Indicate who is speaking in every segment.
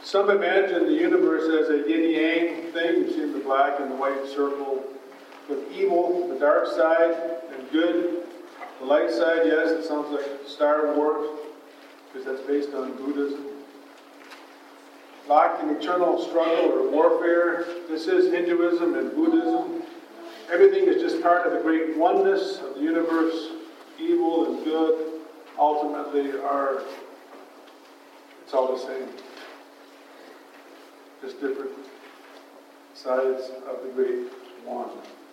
Speaker 1: Some imagine the universe as a yin-yang thing. You've seen the black and the white circle with evil, the dark side, and good. The light side, yes, it sounds like Star Wars, because that's based on Buddhism. Locked in eternal struggle or warfare. This is Hinduism and Buddhism. Everything is just part of the great oneness of the universe. Evil and good ultimately it's all the same. Just different sides of the great one.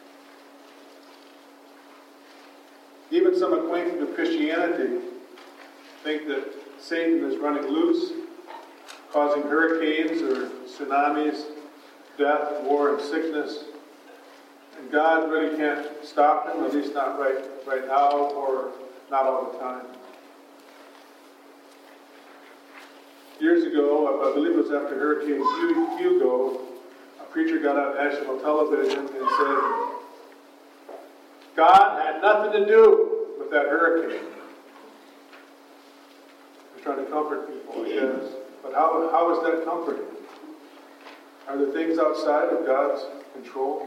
Speaker 1: Even some acquainted with Christianity think that Satan is running loose, causing hurricanes or tsunamis, death, war, and sickness. And God really can't stop him, at least not right now, or not all the time. Years ago, I believe it was after Hurricane Hugo, a preacher got on national television and said, God had nothing to do with that hurricane. He's trying to comfort people, I guess. But how is that comforting? Are there things outside of God's control?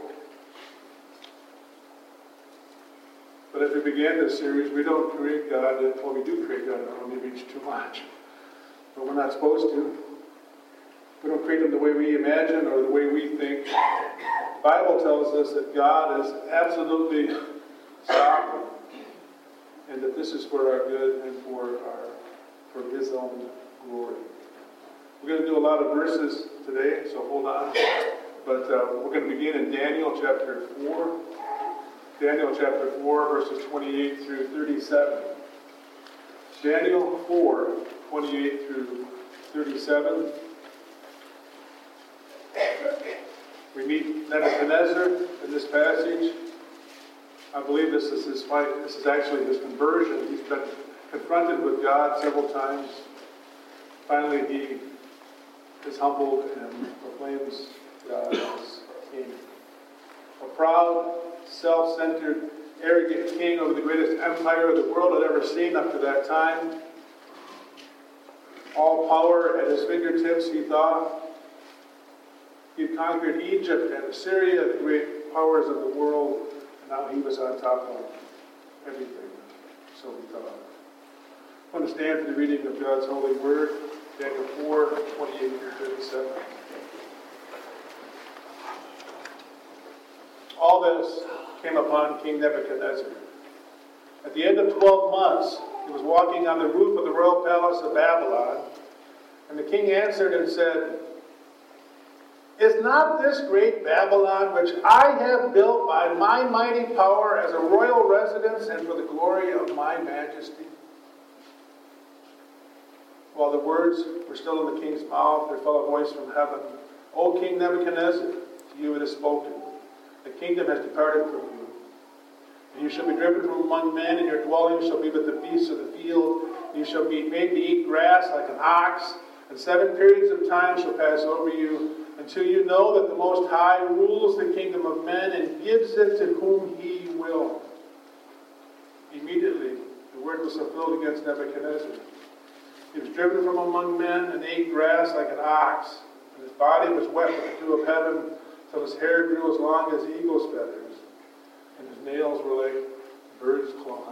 Speaker 1: But as we began this series, we don't create God. Well, we do create God. I don't want to reach too much. But we're not supposed to. We don't create him the way we imagine or the way we think. The Bible tells us that God is absolutely sovereign, and that this is for our good and for his own glory. We're going to do a lot of verses today, so hold on. But we're going to begin in Daniel chapter 4. Daniel chapter 4, verses 28 through 37. Daniel 4, 28 through 37. We meet Nebuchadnezzar in this passage. I believe this is his fight. This is actually his conversion. He's been confronted with God several times. Finally, he is humbled and proclaims God as king. A proud, self-centered, arrogant king over the greatest empire the world had ever seen up to that time. All power at his fingertips, he thought. He had conquered Egypt and Assyria, the great powers of the world, and now he was on top of everything. So he thought. I want to stand for the reading of God's holy word, Daniel 4, 28 through 37. All this came upon King Nebuchadnezzar. At the end of 12 months, he was walking on the roof of the royal palace of Babylon, and the king answered and said, Is not this great Babylon, which I have built by my mighty power as a royal residence and for the glory of my majesty? While the words were still in the king's mouth, there fell a voice from heaven, O King Nebuchadnezzar, to you it is spoken. The kingdom has departed from you. And you shall be driven from among men, and your dwelling shall be with the beasts of the field. And you shall be made to eat grass like an ox, and 7 periods of time shall pass over you, until you know that the Most High rules the kingdom of men and gives it to whom he will. Immediately, the word was fulfilled against Nebuchadnezzar. He was driven from among men and ate grass like an ox, and his body was wet with the dew of heaven, till his hair grew as long as eagle's feathers, and his nails were like birds' claws.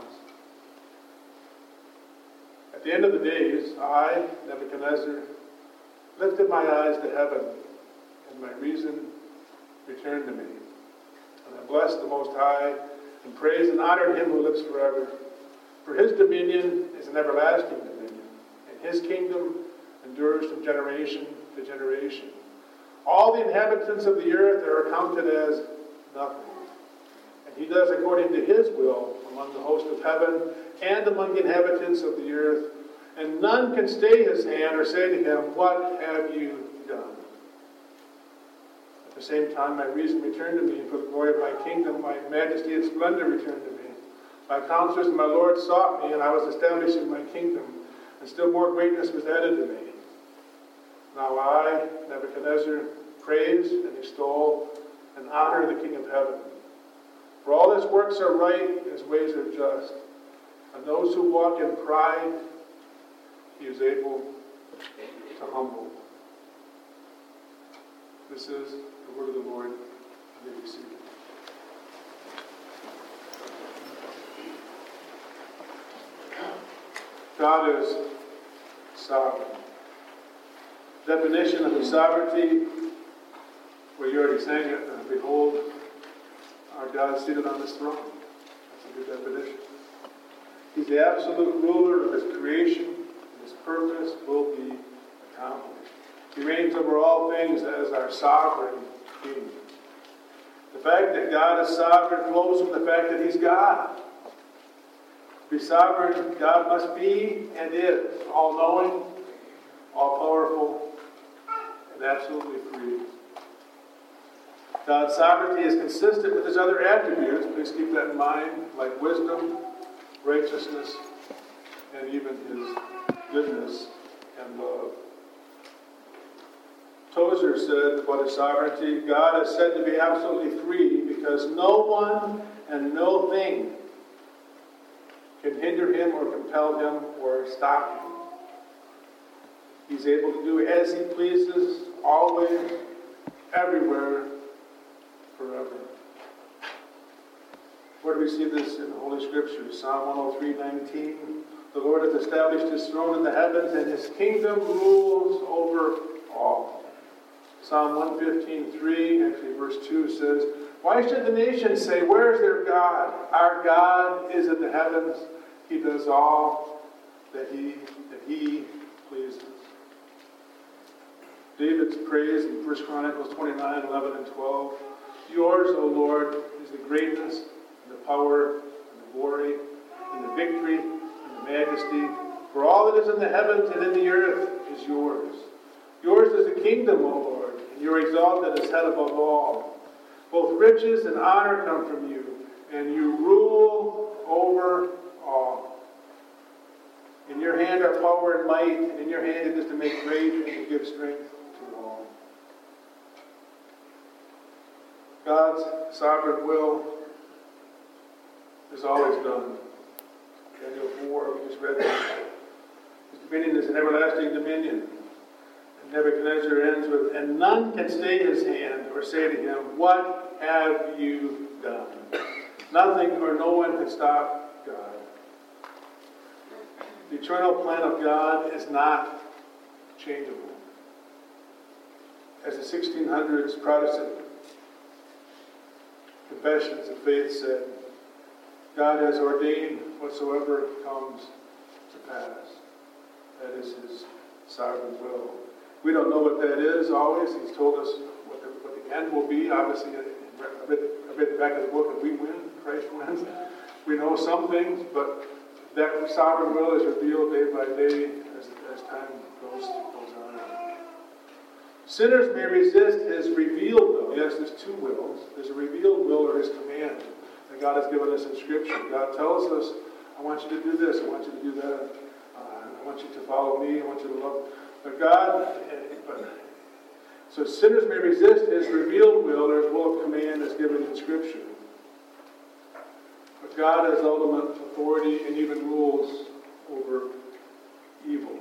Speaker 1: At the end of the days, I, Nebuchadnezzar, lifted my eyes to heaven, and my reason returned to me. And I blessed the Most High, and praised and honored him who lives forever. For his dominion is an everlasting dominion, and his kingdom endures from generation to generation. All the inhabitants of the earth are accounted as nothing. And he does according to his will among the host of heaven and among the inhabitants of the earth. And none can stay his hand or say to him, What have you done? At the same time, my reason returned to me, and for the glory of my kingdom, my majesty and splendor returned to me. My counselors and my lord sought me, and I was established in my kingdom, and still more greatness was added to me. Now I, Nebuchadnezzar, praise and extol and honor the King of heaven. For all his works are right, and his ways are just. And those who walk in pride, he is able to humble. This is the word of the Lord. You may be seated. God is sovereign. Definition of His sovereignty, well, you already sang it. Behold, our God is seated on His throne. That's a good definition. He's the absolute ruler of His creation, and His purpose will be accomplished. He reigns over all things as our sovereign King. The fact that God is sovereign flows from the fact that He's God. To be sovereign, God must be and is all-knowing, all-powerful, and absolutely free. God's sovereignty is consistent with His other attributes. Please keep that in mind, like wisdom, righteousness, and even His goodness and love. Tozer said about His sovereignty, God is said to be absolutely free because no one and no thing can hinder Him or compel Him or stop Him. He's able to do as He pleases, always, everywhere, forever. Where do we see this in the Holy Scriptures? Psalm 103:19. The Lord has established His throne in the heavens, and His kingdom rules over all. Psalm 115:3, actually verse 2 says, why should the nations say, where is their God? Our God is in the heavens. He does all that He pleases. David's praise in 1 Chronicles 29:11 and 12. Yours, O Lord, is the greatness and the power and the glory and the victory and the majesty. For all that is in the heavens and in the earth is yours. Yours is the kingdom, O Lord, and you are exalted as head above all. Both riches and honor come from you, and you rule over all. In your hand are power and might, and in your hand it is to make great and to give strength to all. God's sovereign will is always done. Daniel 4, we just read that. His dominion is an everlasting dominion. And Nebuchadnezzar ends with, and none can stay his hand or say to him, what have you done? Nothing or no one can stop God. The eternal plan of God is not changeable. As the 1600s Protestant confessions of faith said, God has ordained whatsoever comes to pass. That is His sovereign will. We don't know what that is always. He's told us what the end will be. Obviously, I read the back of the book, and we win. Christ wins. We know some things, but that sovereign will is revealed day by day as time goes on. Sinners may resist His revealed will. Yes, there's two wills. There's a revealed will or His command that God has given us in Scripture. God tells us, I want you to do this, I want you to do that, I want you to follow me, I want you to love. So sinners may resist His revealed will or His will of command as given in Scripture. But God has ultimate authority and even rules over evil.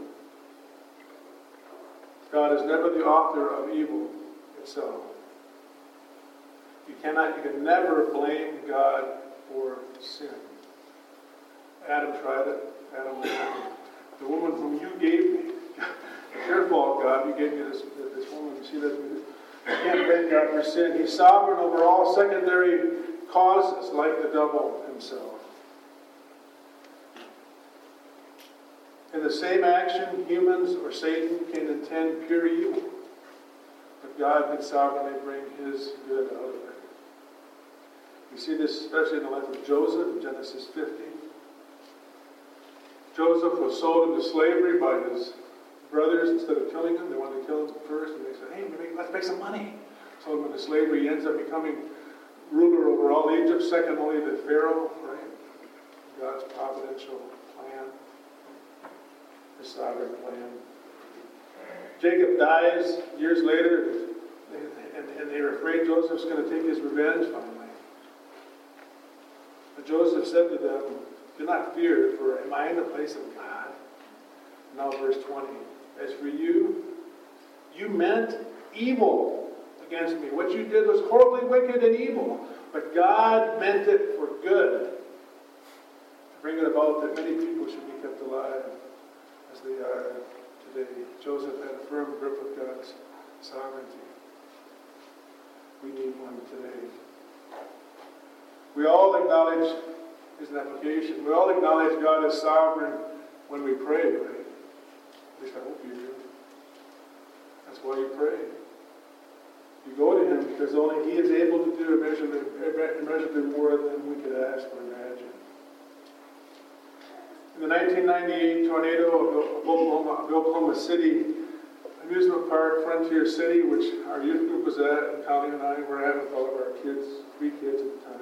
Speaker 1: God is never the author of evil itself. You can never blame God for sin. Adam tried it. Adam was the woman whom you gave me. It's your fault, God. You gave me this woman. You see that? You can't blame God for sin. He's sovereign over all secondary causes, like the devil himself. In the same action, humans or Satan can intend pure evil, but God can sovereignly bring His good out of it. We see this especially in the life of Joseph in Genesis 50. Joseph was sold into slavery by his brothers. Instead of killing him, they wanted to kill him first, and they said, hey, let's make some money. Sold him into slavery. He ends up becoming ruler over all Egypt, second only to Pharaoh, right? God's providential plan, His sovereign plan. Jacob dies years later, and they were afraid Joseph's going to take his revenge finally. But Joseph said to them, do not fear, for am I in the place of God? Now verse 20. As for you, you meant evil against me. What you did was horribly wicked and evil, but God meant it for good, to bring it about that many people should be kept alive as they are today. Joseph had a firm grip of God's sovereignty. We need one today. We all acknowledge, here's an application, we all acknowledge God is sovereign when we pray, right? At least I hope you do. That's why you pray. You go to Him because only He is able to do immeasurably more than we could ask or imagine. In the 1998 tornado of Oklahoma City amusement park, Frontier City, which our youth group was at, and Connie and I were at with all of our kids, 3 kids at the time.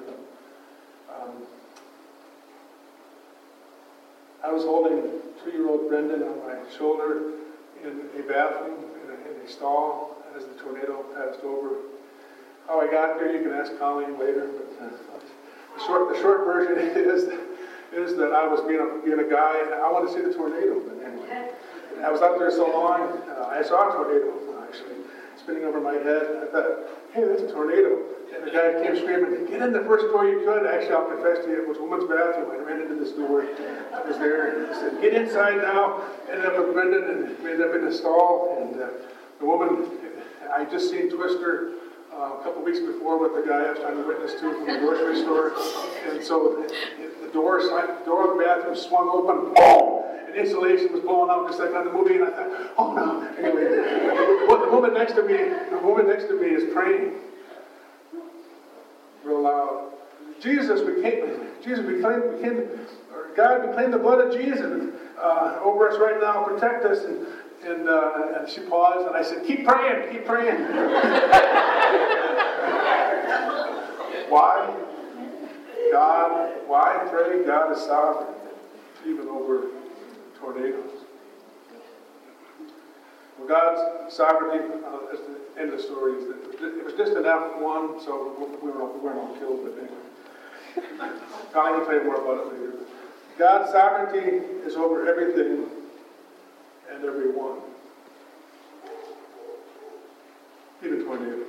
Speaker 1: I was holding 2-year-old Brendan on my shoulder in a bathroom, in a stall, as the tornado passed over. How I got there, you can ask Colleen later, but the short version is that I was being a guy, and I wanted to see the tornado. But anyway, I was out there so long, I saw a tornado, actually, spinning over my head. I thought, hey, that's a tornado. And the guy came screaming, get in the first door you could. Actually, I'll confess to you, it was a woman's bathroom. I ran into this door. I was there. He said, get inside now. Ended up with Brendan, and we ended up in the stall. And the woman, I just seen Twister a couple weeks before with the guy I was trying to witness to from the grocery store. And so the door of the bathroom swung open, boom! And insulation was blowing out just like on the movie. And I thought, oh no. Anyway, the woman next to me is praying real loud. God, we claim the blood of Jesus over us right now. Protect us. And she paused, and I said, keep praying, keep praying. Why? Why pray? God is sovereign, even over tornadoes. Well, God's sovereignty, at the end of the story, is that it was just an F1, so we weren't all killed, but anyway. Connie will tell you more about it later. God's sovereignty is over everything and everyone. Even tornadoes.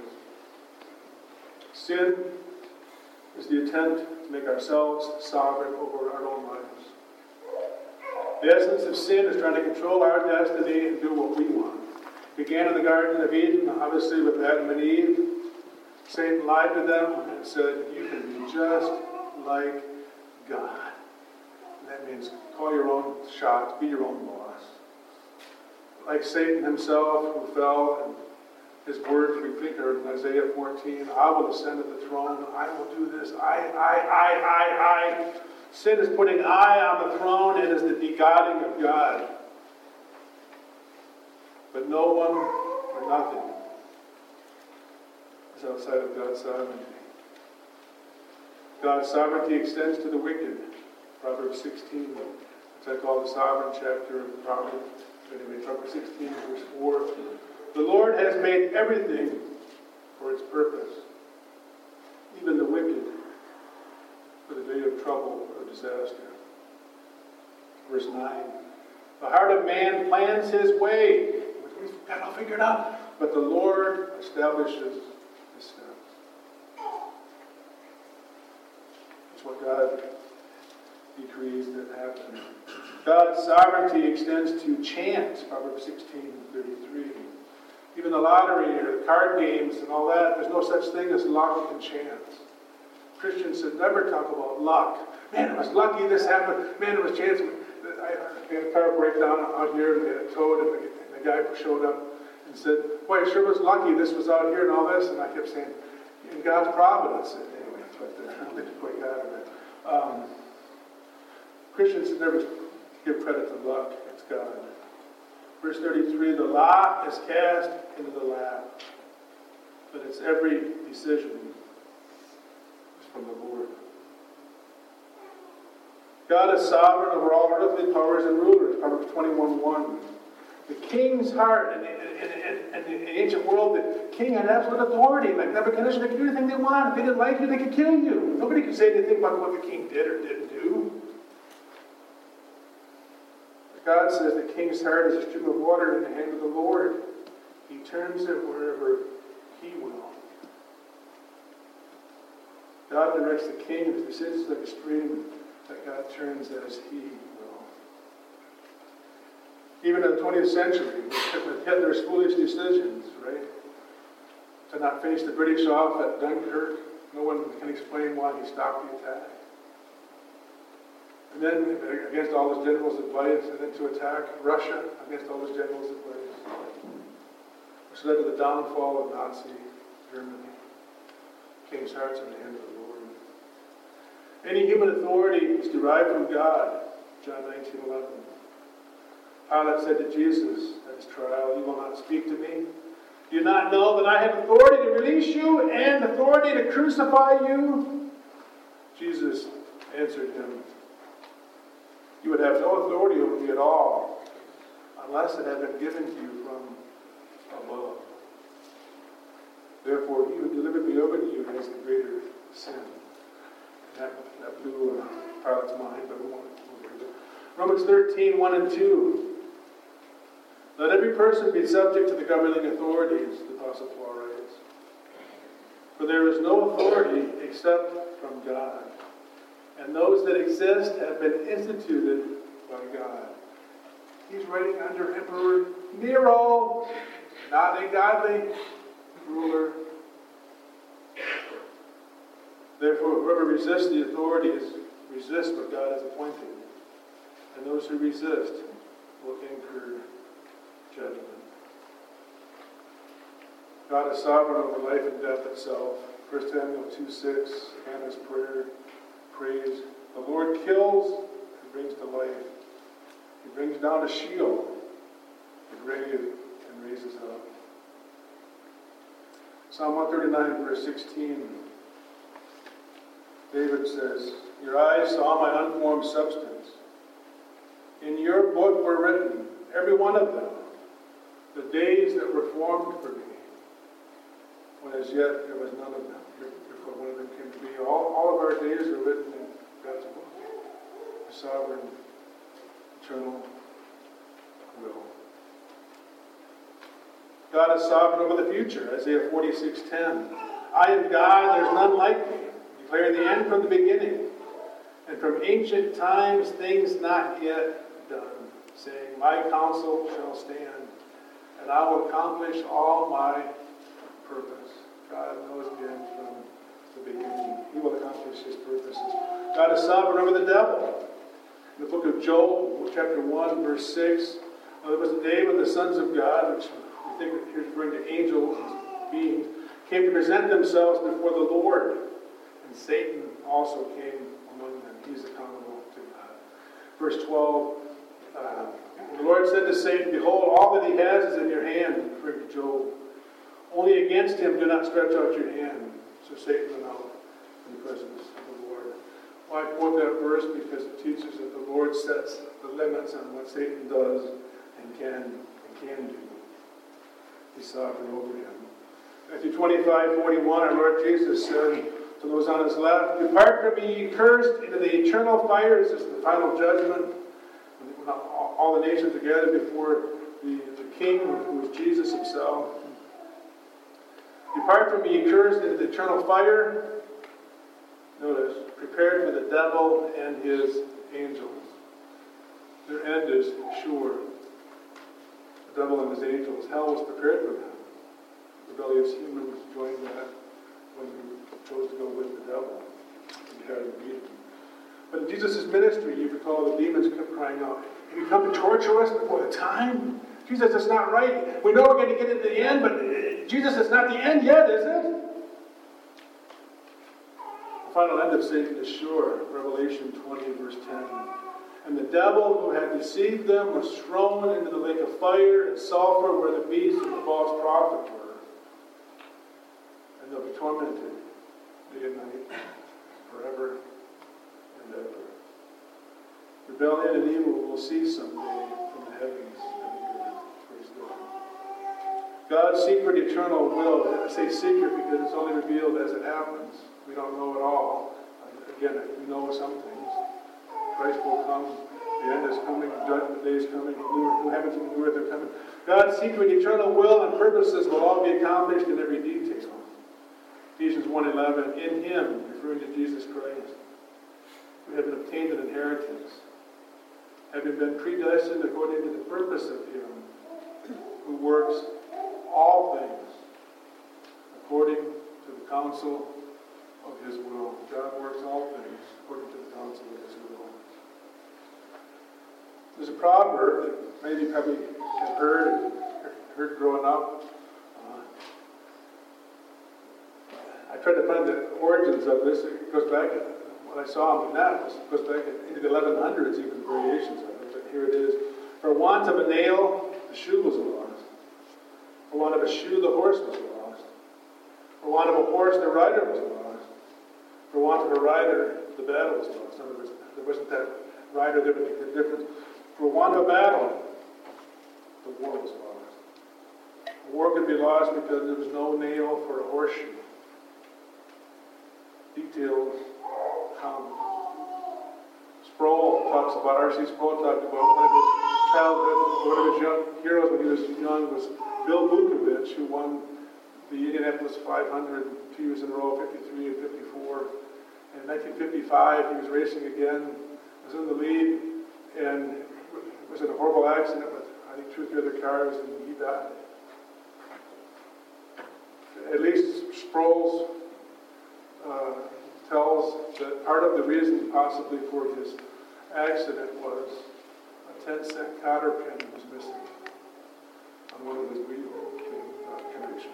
Speaker 1: Sin is the attempt to make ourselves sovereign over our own lives. The essence of sin is trying to control our destiny and do what we want. It began in the Garden of Eden, obviously with Adam and Eve. Satan lied to them and said, you can be just like God. And that means call your own shots, be your own boss. Like Satan himself, who fell, and his words we think are in Isaiah 14, I will ascend to the throne, I will do this, I. Sin is putting I on the throne and is the de-godding of God. But no one or nothing is outside of God's sovereignty. God's sovereignty extends to the wicked. Proverbs 16, which I call the sovereign chapter of the Proverbs. Anyway, Proverbs 16, verse 4. The Lord has made everything for its purpose, even the wicked for the day of trouble or disaster. Verse 9. The heart of man plans his way. We've got it all figured out. But the Lord establishes his steps. That's what God decrees that happen. God's sovereignty extends to chance. Proverbs 16:33. Even the lottery or the card games and all that, there's no such thing as luck and chance. Christians should never talk about luck. Man, it was lucky this happened. Man, it was chance. I had a car breakdown out here and we had it towed, and the guy showed up and said, boy, it sure was lucky this was out here and all this. And I kept saying, in God's providence. Anyway, but I don't think you quite got it. Christians should never give credit to luck. It's God. Verse 33, the lot is cast into the lap, but its every decision is from the Lord. God is sovereign over all earthly powers and rulers. Proverbs 21:1. The king's heart, in the ancient world, the king had absolute authority. Like Nebuchadnezzar, they could do anything they wanted. If they didn't like you, they could kill you. Nobody could say anything about what the king did or didn't do. God says the king's heart is a stream of water in the hand of the Lord. He turns it wherever He will. God directs the king, and his decisions like a stream that God turns as He will. Even in the 20th century, with Hitler's foolish decisions, right? To not finish the British off at Dunkirk, no one can explain why he stopped the attack. And then, against all his generals' advice, and then to attack Russia against all his generals' advice, which led to the downfall of Nazi Germany. King's hearts in the hand of the Lord. Any human authority is derived from God, John 19:11. Pilate said to Jesus at his trial, "You will not speak to me? Do you not know that I have authority to release you and authority to crucify you?" Jesus answered him, "You would have no authority over me at all unless it had been given to you from above. Therefore, he who delivered me over to you has the greater sin." And that blew Pilate's mind, but we won't read it. Romans 13:1 and 2. "Let every person be subject to the governing authorities," the Apostle Paul writes. "For there is no authority except from God, and those that exist have been instituted by God." He's writing under Emperor Nero, not a godly ruler. "Therefore, whoever resists the authorities resists what God has appointed, and those who resist will incur judgment." God is sovereign over life and death itself. 1 Samuel 2:6, Hannah's prayer, praise. "The Lord kills and brings to life. He brings down to Sheol, the grave, and raises up." Psalm 139, verse 16. David says, "Your eyes saw my unformed substance. In your book were written, every one of them, the days that were formed for me, when as yet there was none of them, before one of them came to be." All of our days are written in God's book. The sovereign, eternal will. God is sovereign over the future. Isaiah 46:10. "I am God, there is none like me. Declare the end from the beginning, and from ancient times things not yet done, saying, my counsel shall stand, and I will accomplish all my purpose." God knows the end from the beginning. He will accomplish His purposes. God is sovereign over the devil. In the book of Joel, chapter 1, verse 6, there was a day when the sons of God, which we think here is referring to angels, beings, came to present themselves before the Lord. And Satan also came among them. He's accountable to God. Verse 12, the Lord said to Satan, "Behold, all that he has is in your hand," referring to Job. "Only against him do not stretch out your hand." So Satan went out in the presence of the Lord. Why quote that verse? Because it teaches that the Lord sets the limits on what Satan does and can do. He's sovereign over him. Matthew 25:41, our Lord Jesus said to those on His left, "Depart from me, ye cursed, into the eternal fire." This is the final judgment. When all the nations are gathered before the King, who is Jesus Himself. "Depart from me, ye cursed, into the eternal fire." Notice, prepared for the devil and his angels. Their end is sure. The devil and his angels. Hell was prepared for them. Rebellious humans joined that when we chose to go with the devil. And tried to beat him. But in Jesus' ministry, you recall the demons kept crying out, "Have you come to torture us before the time? Jesus, that's not right. We know we're going to get to the end, but Jesus, it's not the end yet, is it?" The final end of Satan is sure. Revelation 20, verse 10. "And the devil who had deceived them was thrown into the lake of fire and sulfur, where the beast and the false prophet were. And they'll be tormented day and night, forever and ever." Rebellion and evil will cease someday from the heavens and the earth. Praise God. God's secret eternal will. I say secret because it's only revealed as it happens. We don't know it all. Again, we know some things. Christ will come. The end is coming. Judgment day is coming. New heavens and new earth are coming. God's secret eternal will and purposes will all be accomplished in every detail. 1:11, in him, referring to Jesus Christ, we have obtained an inheritance, having been predestined according to the purpose of him who works all things according to the counsel of his will. God works all things according to the counsel of his will. There's a proverb that maybe you probably have heard growing up. I tried to find the origins of this. It goes back, what I saw on the net, it goes back into the 1100s, even variations of it. But here it is. For want of a nail, the shoe was lost. For want of a shoe, the horse was lost. For want of a horse, the rider was lost. For want of a rider, the battle was lost. In other words, there wasn't that rider there to make the difference. For want of a battle, the war was lost. The war could be lost because there was no nail for a horseshoe. Details come. Sproul talks about, R.C. Sproul talked about one of his childhood, one of his young heroes when he was young was Bill Vukovich, who won the Indianapolis 500 2 years in a row, 53 and 54. And in 1955, he was racing again, was in the lead, and was in a horrible accident with, I think, 2 or 3 other cars, and he died. At least Sproul tells that part of the reason possibly for his accident was a 10-cent cotter pin was missing on one of his wheel connections.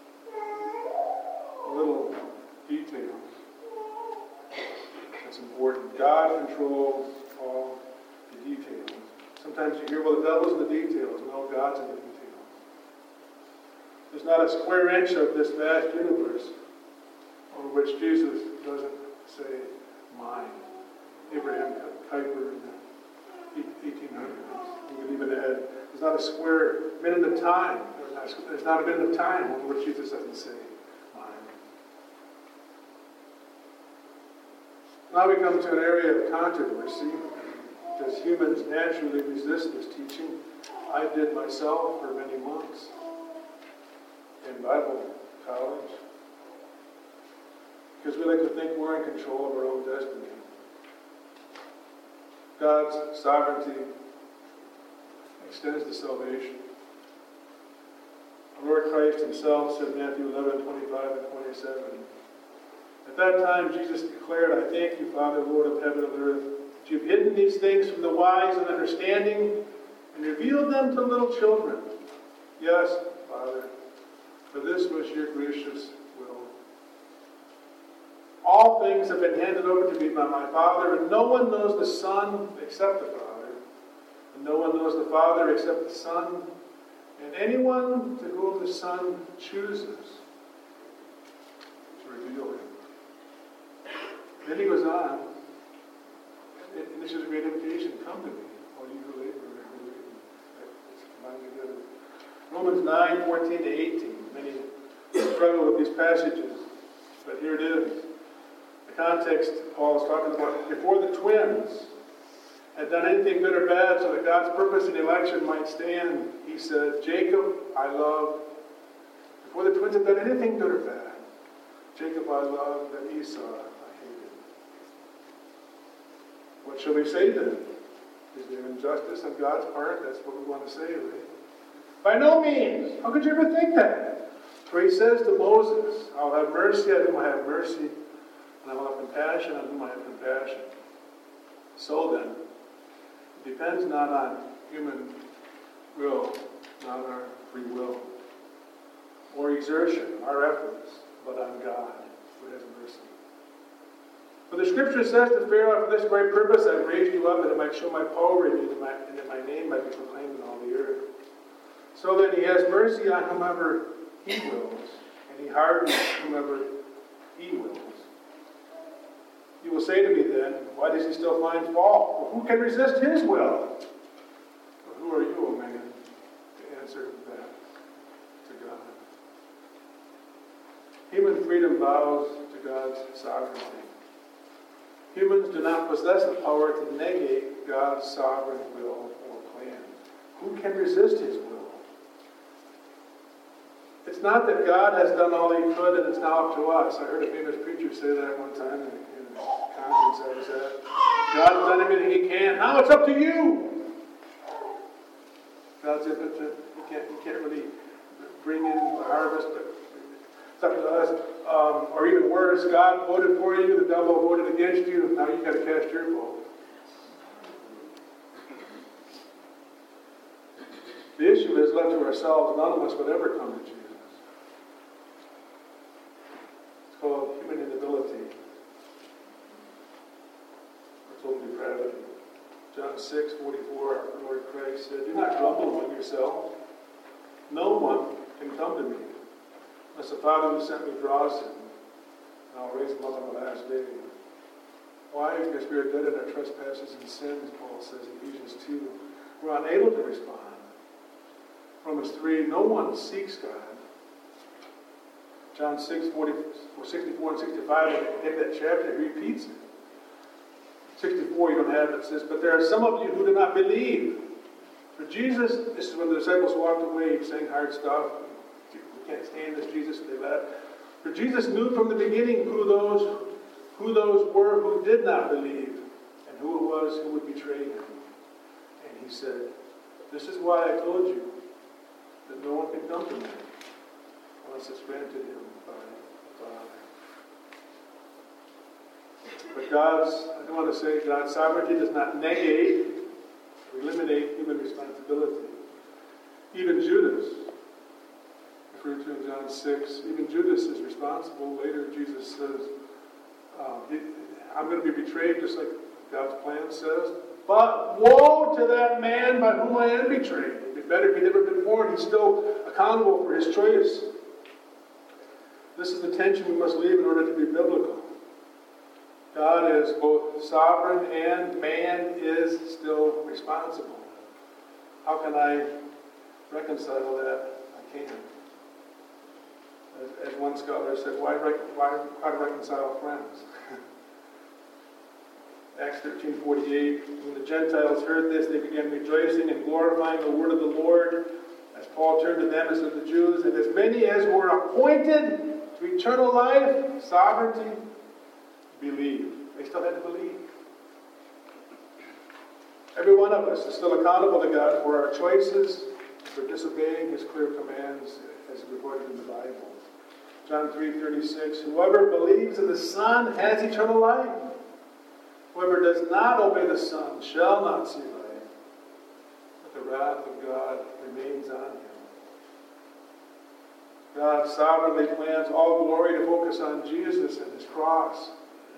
Speaker 1: A little detail that's important. God controls all the details. Sometimes you hear, well, the devil's in the details. No, God's in the details. There's not a square inch of this vast universe over which Jesus doesn't say mine. Abraham Kuyper in the 1800s. You could even add, there's not a square minute of time. There's not a minute of time over which Jesus doesn't say mine. Now we come to an area of controversy, because humans naturally resist this teaching. I did myself for many months in Bible college. Because we like to think we're in control of our own destiny. God's sovereignty extends to salvation. Our Lord Christ himself said in Matthew 11, 25 and 27, at that time Jesus declared, I thank you, Father, Lord of heaven and earth, that you've hidden these things from the wise and understanding and revealed them to little children. Yes, Father, for this was your gracious will. All things have been handed over to me by my Father, and no one knows the Son except the Father, and no one knows the Father except the Son, and anyone to whom the Son chooses to reveal him. Then he goes on, and this is a great invitation, come to me, all you who labor and are weary. Let's combine together. Romans 9, 14 to 18. Many struggle with these passages, but here it is. The context Paul is talking about, before the twins had done anything good or bad so that God's purpose in election might stand, he said, Jacob I loved. Before the twins had done anything good or bad, Jacob I loved, but Esau I hated. What shall we say then? Is there injustice on God's part? That's what we want to say, right? By no means. How could you ever think that? For he says to Moses, I'll have mercy on whom I have mercy, and I will have compassion on whom I have compassion. So then, it depends not on human will, not our free will, or exertion, our efforts, but on God, who has mercy. For the Scripture says to Pharaoh, for this very purpose I have raised you up, that it might show my power in you, and that my name might be proclaimed in all the earth. So then he has mercy on whomever he wills, and he hardens whomever he wills. You will say to me then, why does he still find fault? Well, who can resist his will? Well, who are you, O man, to answer that to God? Human freedom bows to God's sovereignty. Humans do not possess the power to negate God's sovereign will or plan. Who can resist his will? It's not that God has done all he could and it's now up to us. I heard a famous preacher say that one time in a conference I was at. God has done everything he can. Now it's up to you. God's impotent. He can't really bring in the harvest, but it's up to us. Or even worse, God voted for you, the devil voted against you. Now you've got to cast your vote. The issue is, left to ourselves, none of us would ever come to Jesus. It's called human inability. Or total depravity. John 6:44, our Lord Christ said, "Do not grumble among yourselves. No one can come to me unless the Father who sent me draws him, and I'll raise him up on the last day." Why? Because we are dead in our trespasses and sins, Paul says in Ephesians 2. We're unable to respond. Romans 3, no one seeks God. John 6:64 and 65, in that chapter, he repeats it. 64, you don't have it. It says, "But there are some of you who do not believe." For Jesus, this is when the disciples walked away saying hard stuff. "We can't stand this, Jesus," and they left. For Jesus knew from the beginning who those were who did not believe, and who it was who would betray him. And he said, "This is why I told you that no one can come to me unless it's granted him by the Father." But I want to say, God's sovereignty does not negate or eliminate human responsibility. Even Judas, referred to in John 6, even Judas is responsible. Later, Jesus says, "I'm going to be betrayed just like God's plan says. But woe to that man by whom I am betrayed. It'd be better if he'd never been born." He's still accountable for his choice. This is the tension we must leave in order to be biblical. God is both sovereign and man is still responsible. How can I reconcile that? I can't. As one scholar said, why to reconcile friends? Acts 13:48, when the Gentiles heard this, they began rejoicing and glorifying the word of the Lord. As Paul turned to them and said to the Jews, "And as many as were appointed to eternal life," sovereignty, "believe." They still had to believe. Every one of us is still accountable to God for our choices, for disobeying his clear commands as recorded in the Bible. John 3:36, "Whoever believes in the Son has eternal life. Whoever does not obey the Son shall not see life, but the wrath of God remains on him." God sovereignly plans all glory to focus on Jesus and his cross.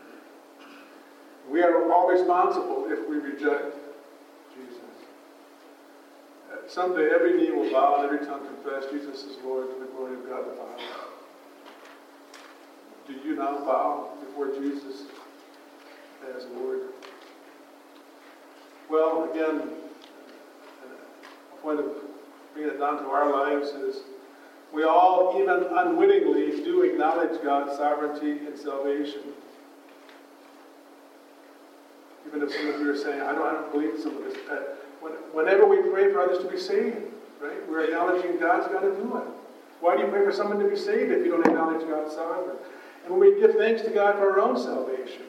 Speaker 1: We are all responsible if we reject Jesus. Someday every knee will bow and every tongue confess Jesus is Lord to the glory of God the Father. Do you now bow before Jesus as Lord? Well, again, a point of bringing it down to our lives is we all, even unwittingly, do acknowledge God's sovereignty and salvation. Even if some of you are saying, I don't believe some of this. Whenever we pray for others to be saved, right, we're acknowledging God's got to do it. Why do you pray for someone to be saved if you don't acknowledge God's sovereign? And when we give thanks to God for our own salvation.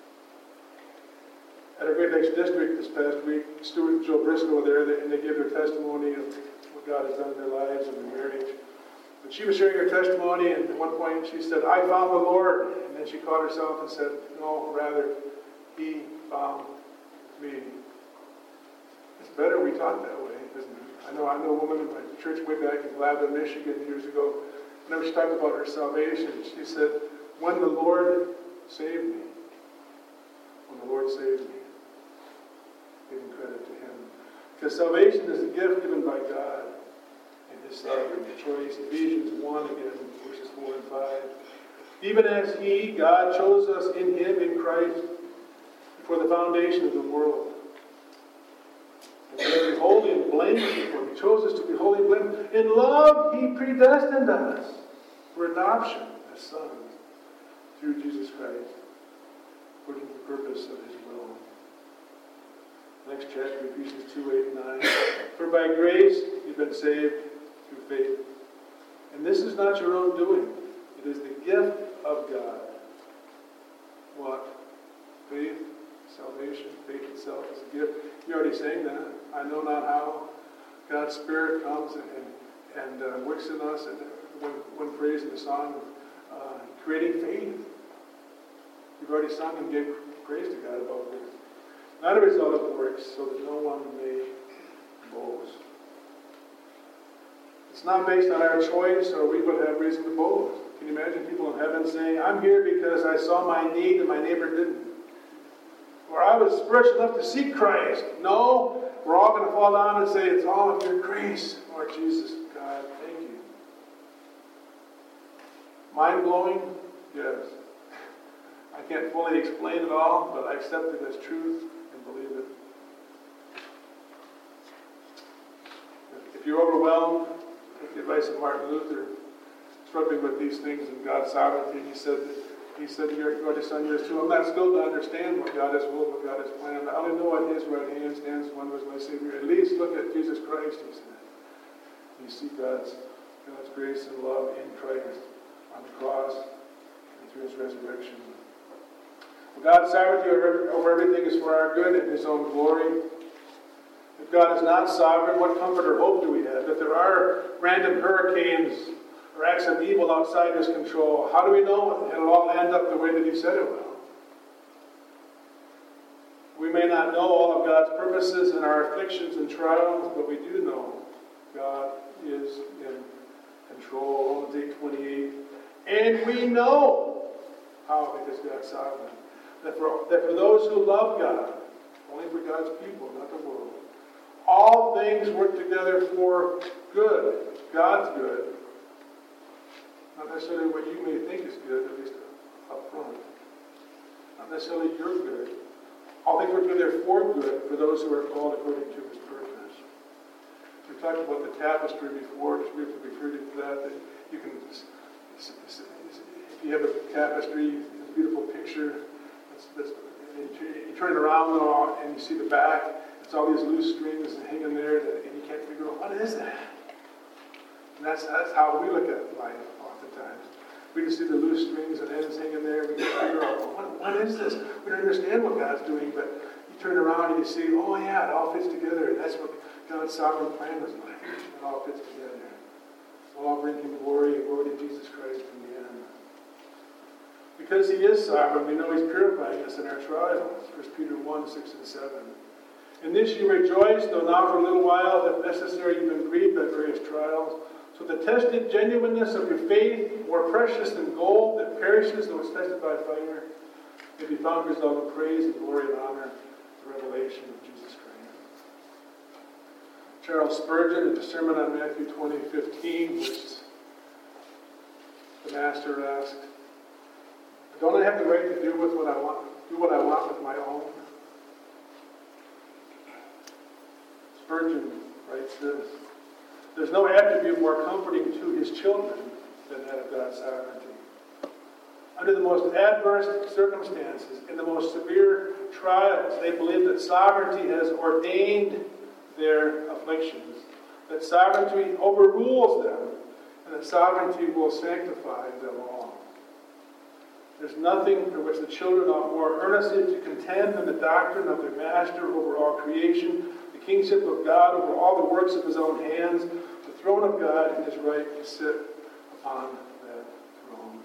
Speaker 1: At our Great Lakes District this past week, Stuart and Joe Briscoe were there, and they gave their testimony of what God has done in their lives and their marriage. But she was sharing her testimony, and at one point she said, "I found the Lord." And then she caught herself and said, "No, rather, He found me." It's better we talk that way, isn't it? I know a woman in my church way back in Gladwin, Michigan, years ago. Whenever she talked about her salvation, she said, "When the Lord saved me." When the Lord saved me. Giving credit to him. Because salvation is a gift given by God and his sovereign choice. Ephesians 1 again, verses 4 and 5. "Even as he, God, chose us in him, in Christ, before the foundation of the world. And we are to be holy and blameless before him. He chose us to be holy and blameless. In love, he predestined us for adoption as sons through Jesus Christ, according to the purpose of his will." Next chapter, Ephesians 2:8 and 9. "For by grace you've been saved through faith. And And this is not your own doing. It is the gift of God. What? Faith, salvation, faith itself is a gift. You already sang that. I know not how. God's Spirit comes and works in us. And one phrase in the song, creating faith. You've already sung and gave praise to God about this. Not a result of the works, so that no one may boast. It's not based on our choice, or we would have reason to boast. Can you imagine people in heaven saying, I'm here because I saw my need and my neighbor didn't? Or I was spiritual enough to seek Christ. No, we're all going to fall down and say, it's all of your grace, Lord Jesus, God, thank you. Mind-blowing? Yes. I can't fully explain it all, but I accept it as truth and believe it. If you're overwhelmed, take the advice of Martin Luther, struggling with these things in God's sovereignty. He said, you're the Son, yours too. I'm not skilled to understand what God has willed, what God has planned. I only know at His right hand stands one who is my Savior. At least look at Jesus Christ, he said. You see God's grace and love in Christ on the cross and through His resurrection. God's sovereignty over everything is for our good and His own glory. If God is not sovereign, what comfort or hope do we have? If there are random hurricanes or acts of evil outside His control, how do we know it'll all end up the way that He said it will? We may not know all of God's purposes in our afflictions and trials, but we do know God is in control. Romans 8:28. And we know how, because God's sovereign. That for those who love God, only for God's people, not the world, all things work together for good, God's good. Not necessarily what you may think is good, at least up front. Not necessarily your good. All things work together for good for those who are called according to His purpose. We talked about the tapestry before, just briefly referred to that you can, if you have a tapestry, it's a beautiful picture. You turn it around and you see the back. It's all these loose strings hanging there, and you can't figure out what is that. And that's how we look at life oftentimes. We just see the loose strings and ends hanging there. We can't figure out what is this. We don't understand what God's doing, but you turn around and you see, oh yeah, it all fits together. And that's what God's sovereign plan is like. It all fits together. We'll all bring Him glory and glory to Jesus Christ in the end. Because He is sovereign, we know He's purifying us in our trials. 1 Peter 1, 6 and 7. In this you rejoice, though now for a little while, if necessary, you've been grieved by various trials. So the tested genuineness of your faith, more precious than gold that perishes though it's tested by fire, may be found to result in praise and glory and honor, the revelation of Jesus Christ. Charles Spurgeon, in the sermon on Matthew 20:15, which the Master asked, don't I have the right to do what I want with my own? Spurgeon writes this: there's no attribute more comforting to His children than that of God's sovereignty. Under the most adverse circumstances, in the most severe trials, they believe that sovereignty has ordained their afflictions, that sovereignty overrules them, and that sovereignty will sanctify them all. There's nothing for which the children ought more earnestly to contend than the doctrine of their Master over all creation, the kingship of God over all the works of His own hands, the throne of God, and His right to sit upon that throne.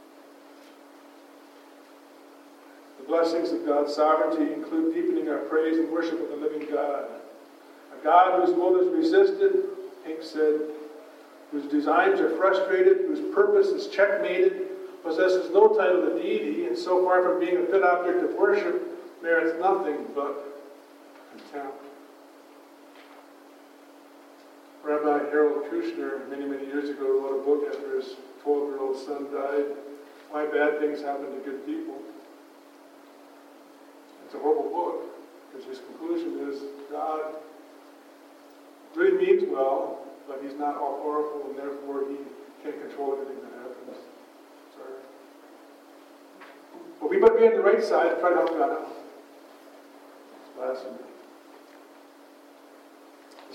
Speaker 1: The blessings of God's sovereignty include deepening our praise and worship of the living God. A God whose will is resisted, Pink said, whose designs are frustrated, whose purpose is checkmated, possesses no title to deity, and so far from being a fit object of worship, merits nothing but contempt. Rabbi Harold Kushner, many, many years ago, wrote a book after his 12-year-old son died, Why Bad Things Happen to Good People. It's a horrible book, because his conclusion is God really means well, but He's not all powerful, and therefore He can't control everything that happens. Sorry. But we better be on the right side and try to help God out. It's blasphemy. The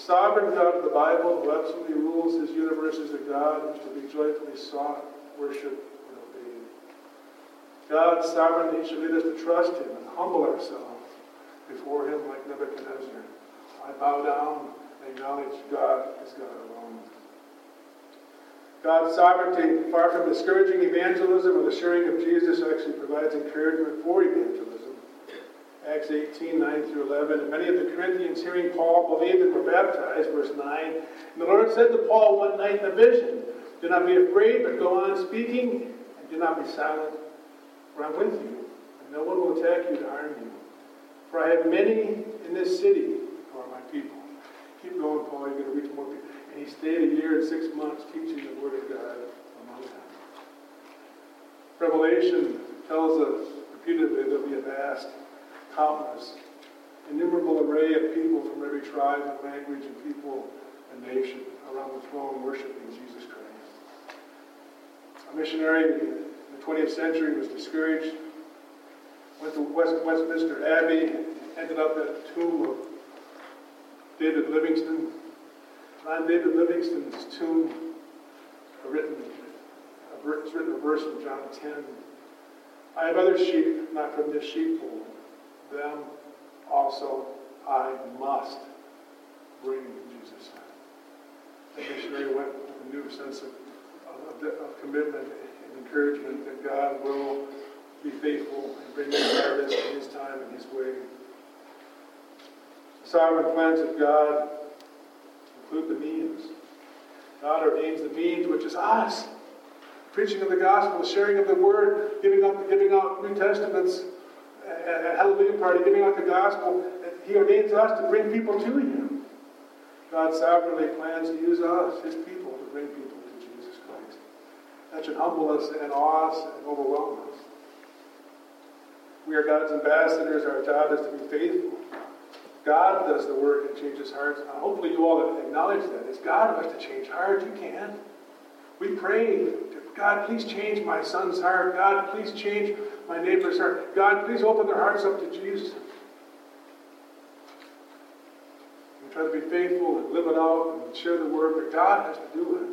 Speaker 1: sovereign God of the Bible, who absolutely rules his universe, is a God who is to be joyfully sought, worshipped, and obeyed. God sovereignly should lead us to trust him and humble ourselves before him like Nebuchadnezzar. I bow down and acknowledge God is God alone. God's sovereignty, far from discouraging evangelism or the sharing of Jesus, actually provides encouragement for evangelism. Acts 18, 9 through 11. And many of the Corinthians, hearing Paul, believed and were baptized. Verse 9. And the Lord said to Paul one night in a vision, do not be afraid, but go on speaking, and do not be silent, for I'm with you, and no one will attack you to harm you. For I have many in this city who are my people. Keep going, Paul, you're going to reach more people. And he stayed 1 year and 6 months teaching the word of God among them. Revelation tells us repeatedly there will be a vast, countless, innumerable array of people from every tribe and language and people and nation around the throne worshiping Jesus Christ. A missionary in the 20th century was discouraged, went to Westminster Abbey, ended up at the tomb of David Livingstone. And on David Livingstone's tomb, it's written a verse from John 10. I have other sheep, not from this sheepfold. Them also I must bring Jesus in. The missionary went with a new sense of commitment and encouragement that God will be faithful and bring his harvest in his time and his way. The sovereign plans of God include the means. God ordains the means, which is us. Preaching of the gospel, sharing of the word, giving out New Testaments, a hallelujah party, giving out the gospel. He ordains us to bring people to him. God sovereignly plans to use us, his people, to bring people to Jesus Christ. That should humble us and awe us and overwhelm us. We are God's ambassadors. Our job is to be faithful. God does the work and changes hearts. Hopefully you all acknowledge that. It's God who has to change hearts. You can't. We pray, God, please change my son's heart. God, please change my neighbor's heart. God, please open their hearts up to Jesus. We try to be faithful and live it out and share the word, but God has to do it.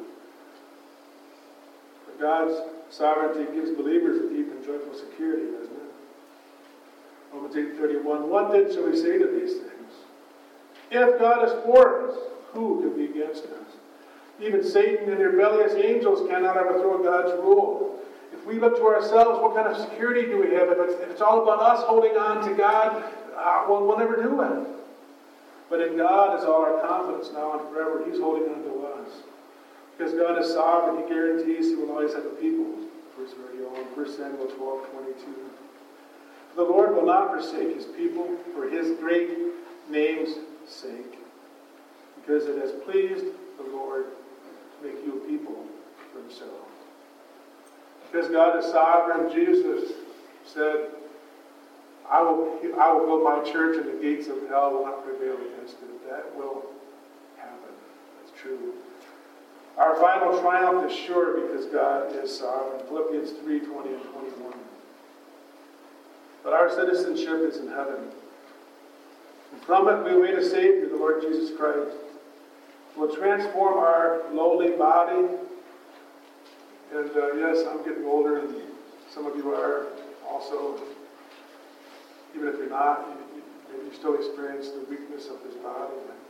Speaker 1: But God's sovereignty gives believers a deep and joyful security, doesn't it? Romans 8:31. What then shall we say to these things? If God is for us, who can be against us? Even Satan and the rebellious angels cannot overthrow God's rule. If we look to ourselves, what kind of security do we have? If it's all about us holding on to God, we'll never do it. But in God is all our confidence now and forever. He's holding on to us. Because God is sovereign, he guarantees he will always have a people. Verse very own, 1 Samuel 12:22. The Lord will not forsake his people for his great name's sake, because it has pleased the Lord to make you a people for himself. Because God is sovereign, Jesus said, I will build my church and the gates of hell will not prevail against it. That will happen. That's true. Our final triumph is sure because God is sovereign. Philippians 3:20 and 21. But our citizenship is in heaven. And from it we await a Savior, the Lord Jesus Christ, who will transform our lowly body. And yes, I'm getting older, and some of you are also. Even if you're not, you still experience the weakness of this body.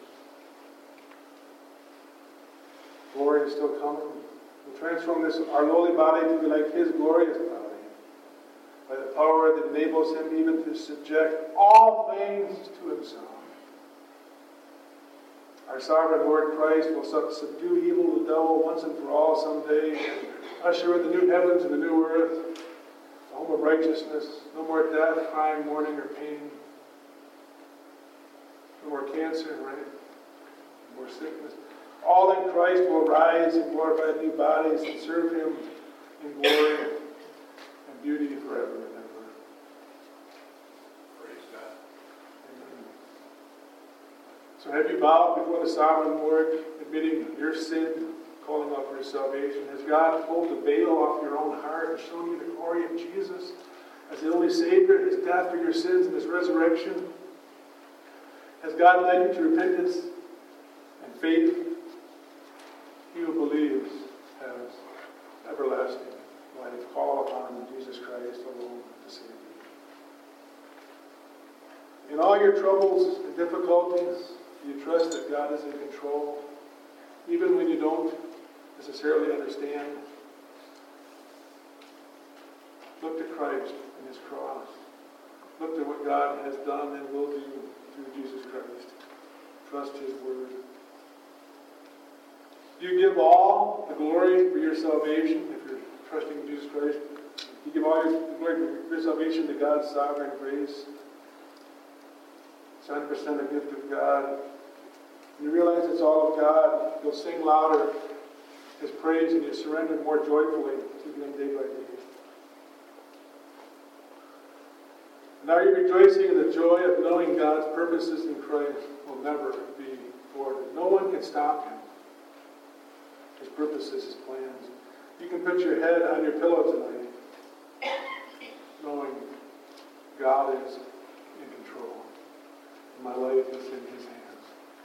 Speaker 1: Glory is still coming. We'll transform our lowly body to be like his glorious body, by the power that enables him even to subject all things to himself. Our sovereign Lord Christ will subdue evil, the devil, once and for all someday, and usher in the new heavens and the new earth, the home of righteousness. No more death, crying, mourning, or pain. No more cancer, right? No more sickness. All in Christ will rise in glorified new bodies and serve him in glory and beauty forever and ever. Praise God. Amen. So have you bowed before the sovereign Lord, admitting your sin, calling out for his salvation? Has God pulled the veil off your own heart and shown you the glory of Jesus as the only Savior, his death for your sins and his resurrection? Has God led you to repentance faith, he who believes has everlasting life. Call upon Jesus Christ alone to save you. In all your troubles and difficulties, you trust that God is in control, even when you don't necessarily understand. Look to Christ and his cross. Look to what God has done and will do through Jesus Christ. Trust his word. You give all the glory for your salvation if you're trusting in Jesus Christ. You give all your glory for your salvation to God's sovereign grace. It's 100% a gift of God. When you realize it's all of God, you'll sing louder his praise and you surrender more joyfully to him day by day. And are you rejoicing in the joy of knowing God's purposes in Christ will never be thwarted? No one can stop him. His purposes, his plans. You can put your head on your pillow tonight, knowing God is in control. My life is in his hands.